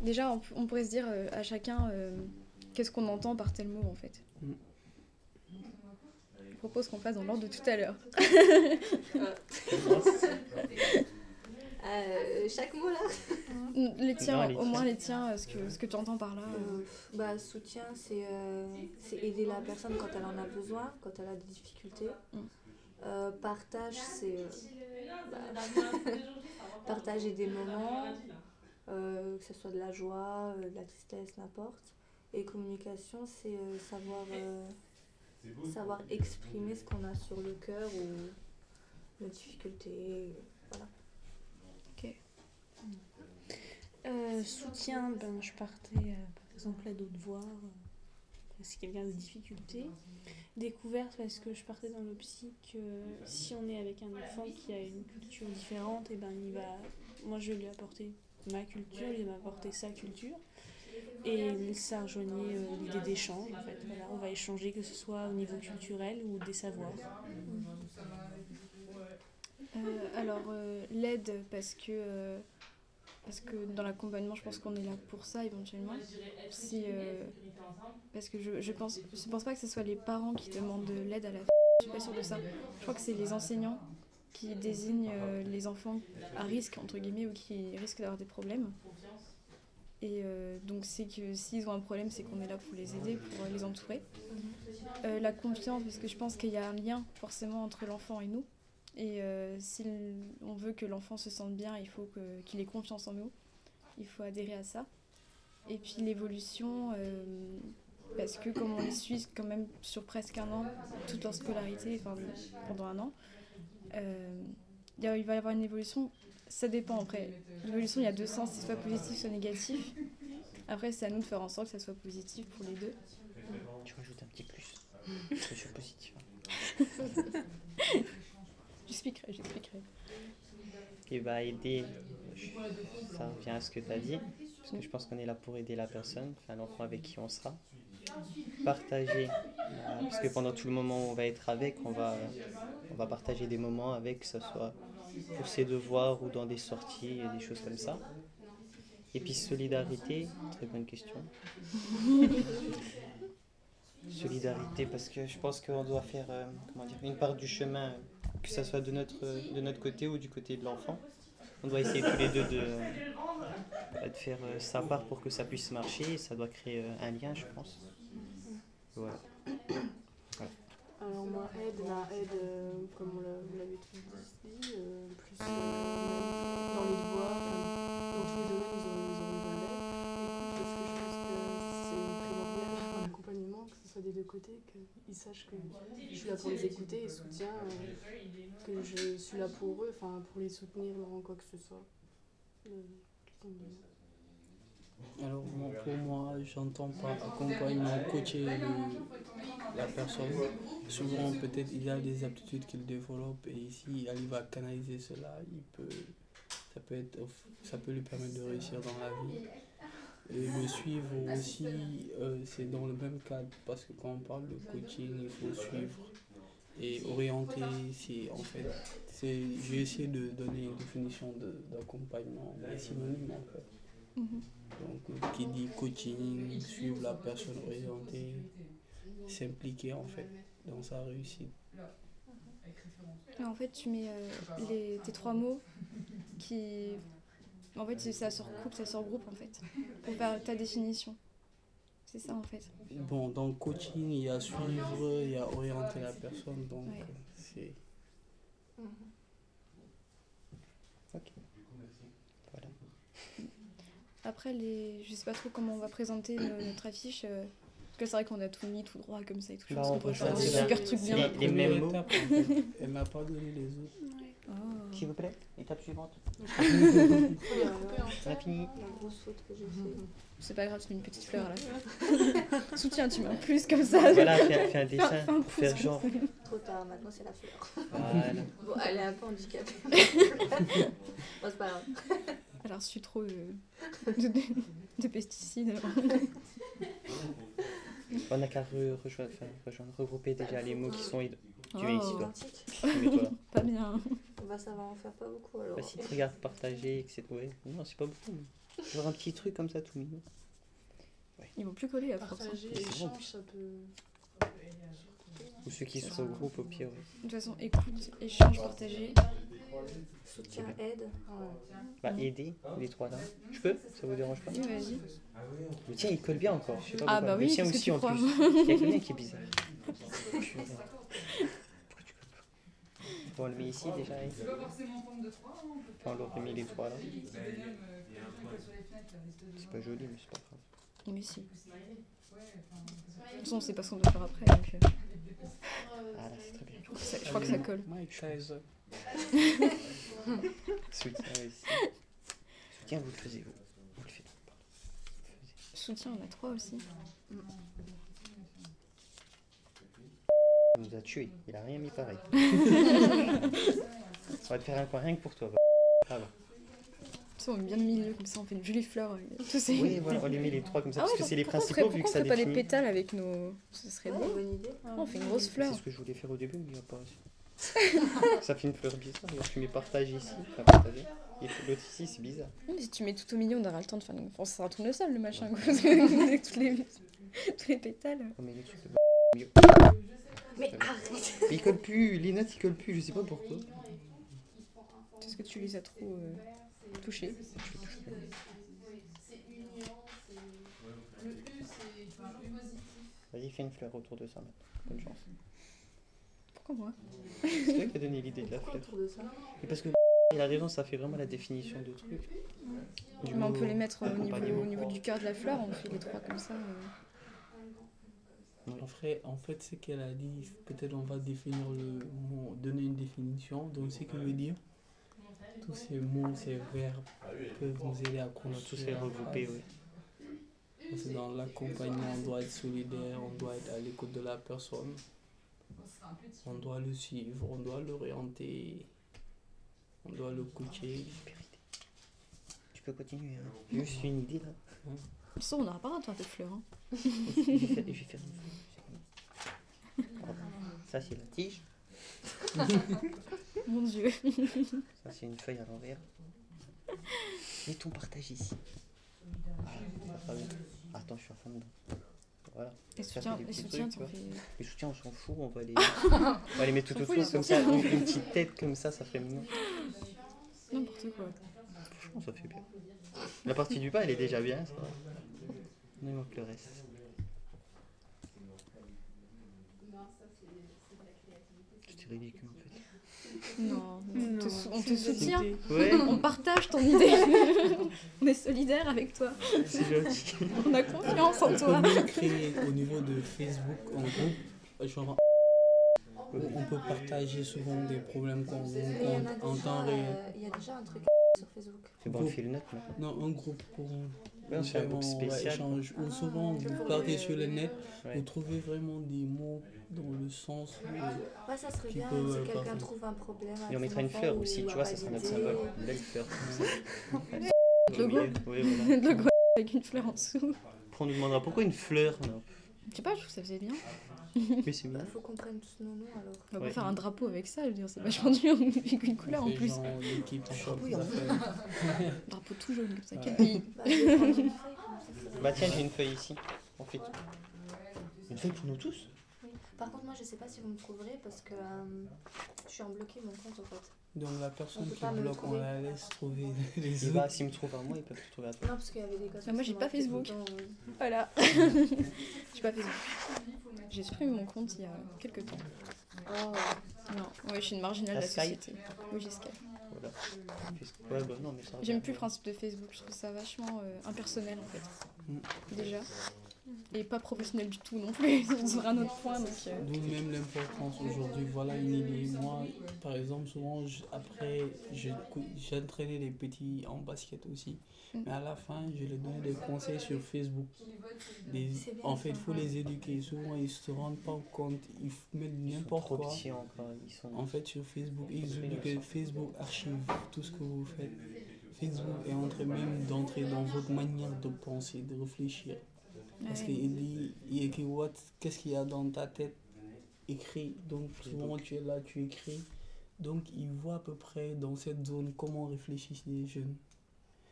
Déjà, on pourrait se dire à chacun qu'est-ce qu'on entend par tel mot en fait. Je propose qu'on fasse dans l'ordre de tout à l'heure. Chaque mot là. Les tiens, au moins les tiens, ce que tu entends par là. Soutien, c'est aider la personne quand elle en a besoin, quand elle a des difficultés. Partage, c'est partager des moments, que ce soit de la joie, de la tristesse, n'importe. Et communication, c'est savoir exprimer ce qu'on a sur le cœur ou nos difficultés. Voilà. Ok. Soutien, je partais par exemple à d'autres voir si quelqu'un a des difficultés. Découverte, parce que je partais dans l'optique si on est avec un enfant qui a une culture différente, et moi je vais lui apporter ma culture, lui va m'apporter sa culture. Et ça rejoignait l'idée d'échange en fait. Voilà, on va échanger, que ce soit au niveau culturel ou des savoirs. Alors l'aide parce que dans l'accompagnement je pense qu'on est là pour ça éventuellement. Parce que je pense pas que ce soit les parents qui demandent de l'aide à la je suis pas sûre de ça. Je crois que c'est les enseignants qui désignent les enfants à risque entre guillemets ou qui risquent d'avoir des problèmes. Et donc c'est que s'ils ont un problème, c'est qu'on est là pour les aider, pour les entourer. La confiance, parce que je pense qu'il y a un lien forcément entre l'enfant et nous. Et si on veut que l'enfant se sente bien, il faut qu'il ait confiance en nous. Il faut adhérer à ça. Et puis l'évolution, parce que comme on les suit quand même sur presque un an, toute leur scolarité, pendant un an, il va y avoir une évolution. Ça dépend après. L'évolution, il y a deux sens, c'est soit positif, soit négatif. Après, c'est à nous de faire en sorte que ça soit positif pour les deux. Tu rajoutes un petit plus. Je suis positif. J'expliquerai. Et aider, ça revient à ce que tu as dit, parce que je pense qu'on est là pour aider la personne, l'enfant avec qui on sera. Partager, parce que pendant tout le moment où on va être avec, on va partager des moments avec, que ce soit pour ses devoirs ou dans des sorties, des choses comme ça. Et puis solidarité, très bonne question. Solidarité, parce que je pense qu'on doit faire une part du chemin, que ce soit de notre côté ou du côté de l'enfant. On doit essayer tous les deux de faire sa part pour que ça puisse marcher, et ça doit créer un lien, je pense. Voilà. Alors moi, la aide, comme vous l'avez tous dit, plus même dans les devoirs, dans tous les domaines, ils ont besoin d'aide. Écoute, parce que je pense que c'est primordial dans l'accompagnement, que ce soit des deux côtés, qu'ils sachent que je suis là pour les écouter et soutien, que je suis là pour eux, pour les soutenir dans quoi que ce soit. Alors pour moi, j'entends par accompagnement, coacher la personne. Souvent peut-être il y a des aptitudes qu'il développe et s'il arrive à canaliser cela, ça peut lui permettre de réussir dans la vie. Et le suivre aussi, c'est dans le même cadre, parce que quand on parle de coaching, il faut suivre et orienter. J'ai essayé de donner une définition d'accompagnement, des synonymes en fait. Donc, qui dit coaching, suivre la personne, orienter, s'impliquer en fait dans sa réussite. En fait, tu mets tes trois mots qui. En fait, ça se recoupe, ça se regroupe en fait, pour faire ta définition. C'est ça en fait. Bon, dans le coaching, il y a suivre, il y a orienter la personne, donc ouais. C'est. Ok. Voilà. Après, je sais pas trop comment on va présenter notre affiche. Parce que c'est vrai qu'on a tout mis tout droit comme ça et tout. On peut faire un super truc bien. Les mêmes mots. Elle m'a pas donné les autres. Oh. S'il vous plaît, étape suivante. On a fini. La grosse faute que j'ai fait. C'est pas grave, tu mets une petite fleur là. Soutien, tu mets en plus comme ça. Voilà, fais un dessin pour faire genre. Trop tard, maintenant c'est la fleur. Voilà. Bon, elle est un peu handicapée. Bon, c'est pas grave. Elle a reçu trop de pesticides. On n'a qu'à regrouper déjà les mots qui sont. Tu es ici, toi. Identique. Mets-toi. Pas bien. Ça va en faire pas beaucoup alors. Si tu regardes partager, etc. Ouais. Non, c'est pas beaucoup. Genre un petit truc comme ça tout mignon. Ils vont plus coller à force. Partager, C'est bon, échange, plus. ça peut. Ou ceux qui se regroupent au pire. Ouais. De toute façon, écoute, échange, partager. Soutien, aide. Bah aider, les trois là. Je peux? Ça vous dérange pas? Oui, vas-y. Le tien il colle bien encore. Je sais pas Ah pourquoi. bah oui, le sien qu'est-ce que aussi tu en crois? plus. Il y a quelqu'un qui est bizarre. Pourquoi tu colles pas? Bon, on le met ici déjà. Enfin, on l'aurait mis les trois là. C'est pas joli, mais c'est pas grave. Mais si. De toute façon, on sait pas ce qu'on doit faire après. Donc, Ah là, c'est très bien. je crois que ça colle. Mike Tyson. Soutien aussi. Soutien, vous le faisiez vous. Vous le faites. Pardon. Vous le faisiez. Soutien, on a 3 aussi. Il nous a tués. Il a rien mis pareil. On va te faire un coin rien que pour toi. Ah bah. De toute façon, on met bien le milieu, comme ça on fait une jolie fleur. Tous ces... Oui, voilà, on les met les trois comme ça, parce que c'est les pourquoi principaux vu que on ça ferait pas des définit. pétales avec nos... Ce serait Ouais, beau. bonne idée. On fait une grosse fleur. C'est ce que je voulais faire au début, mais il n'y a pas réussi. Ça fait une fleur bizarre. Regarde, tu mets partage ici, enfin partager. Et l'autre ici, c'est bizarre. Mais si tu mets tout au milieu, on aura le temps de faire une... Enfin, ça sera tournesol le machin, quoi. Avec tous les pétales. On met les trucs de mieux. Mais arrête. Mais il colle plus, les notes ils collent plus, je sais pas pourquoi. Est-ce que tu les as trop touchés? Vas-y, fais une fleur autour de ça maintenant. Bonne chance. Pourquoi moi? C'est toi qui as donné l'idée de la fleur. Autour de ça. Et parce que il a raison, ça fait vraiment la définition de truc. Mais on peut les mettre au accompagnement. niveau du cœur de la fleur, on fait les 3 comme ça. En fait, ce qu'elle a dit, peut-être on va définir le mot, donner une définition. Donc, ce qui veut dire, tous ces mots, ces verbes peuvent nous aider à Tous construire. ces regroupés, oui. Parce que dans l'accompagnement, on doit être solidaire, on doit être à l'écoute de la personne, on doit le suivre, on doit l'orienter, on doit le coacher. Tu peux continuer, hein. J'ai juste une idée là. De toute façon, on n'aura pas rattrapé de fleurs. Hein. Je vais faire une fleur. Pardon. Ça c'est la tige, Mon Dieu. ça c'est une feuille à l'envers. Mets ton partage ici. Ah, oui. Attends, je suis à fond dedans. Voilà. Les Ça soutiens, fait des les petits soutiens, trucs, t'en tu fais... Les soutiens, on s'en fout, on va les mettre tout On s'en fout, autour les comme ça, soutiens. une petite tête comme ça ferait mignon. N'importe quoi. Franchement, ça fait bien. La partie du bas, elle est déjà bien, ça va. Il manque le reste. C'était ridicule en fait. Non, Non, on te soutient. Ouais, On partage ton idée. On est solidaire avec toi. c'est gentil. On a confiance en On toi. peut même créer au niveau de Facebook en groupe, genre, on peut partager souvent des problèmes qu'on Mais il y en a rencontre en déjà, temps réel. il y a déjà un truc sur Facebook. C'est bon, on fait le note maintenant. Non, un groupe pour Ouais, on fait un groupe spécial. échange. Ou souvent, vous pour partez les- sur le net, Ouais. vous trouvez vraiment des mots dans le sens où Ouais, ça serait Qui bien peut, si quelqu'un parfait. trouve un problème. Et on mettra une fleur aussi, tu vois, ça sera notre symbole. Une belle fleur. Le logo. Oui, voilà. Le logo avec une fleur en dessous. Après, on nous demandera pourquoi une fleur. Non. Je sais pas, je trouve que ça faisait bien. Mais c'est Bah, bien. faut qu'on prenne tous nos noms alors. On va Ouais. pas faire un drapeau avec ça, je veux dire, c'est vachement dur avec une couleur en c'est plus. genre l'équipe shop oui, on- d'affaires. Un drapeau tout jaune comme ça, quel pays? Bah, je vais prendre une feuille, comme ça, ça va. Bah tiens, j'ai une feuille ici. On fait tout. Une feuille pour nous tous? Par contre, moi, je sais pas si vous me trouverez parce que je suis en bloqué mon compte en fait. Donc la personne On peut qui pas me bloque, on trouver. la laisse trouver les Et autres. bah, s'ils me trouvent à moi, ils peuvent te trouver à toi. Non, parce qu'il y avait des gars. Ah, moi, j'ai pas Facebook. Voilà. J'ai pas Facebook. J'ai supprimé mon compte il y a quelques temps. Oh, Non, ouais, je suis une marginale de la T'as Skype? société. Oui, j'ai Skype. Voilà. Ouais, bah non, mais ça. J'aime plus le principe de Facebook, je trouve ça vachement impersonnel en fait. Déjà. Et pas professionnel du tout non plus, sur un autre point. Donc, D'où même l'importance aujourd'hui. Voilà une idée. Moi, par exemple, souvent, après, j'entraînais les petits en basket aussi. Mais à la fin, je leur donnais des conseils sur Facebook. C'est bien, En fait, il ça. faut les éduquer. Souvent, ils ne se rendent pas compte. Ils mettent Ils sont n'importe trop quoi. petits encore. Ils sont. En fait, sur Facebook, ils oublient que Facebook archive tout ce que vous faites. Facebook est en train même d'entrer dans votre manière de penser, de réfléchir. Parce ouais. qu'il dit, il écrit qu'est-ce qu'il y a dans ta tête écrit. Donc souvent tu es là, tu écris. Donc il voit à peu près dans cette zone comment réfléchissent les jeunes.